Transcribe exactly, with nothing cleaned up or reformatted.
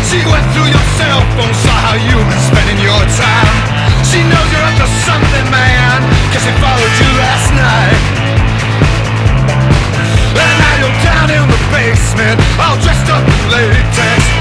She went through your cell phone, saw how you've been spending your time. She knows you're up to something, man, cause she followed you last night. And now you're down in the basement, all dressed up in latex,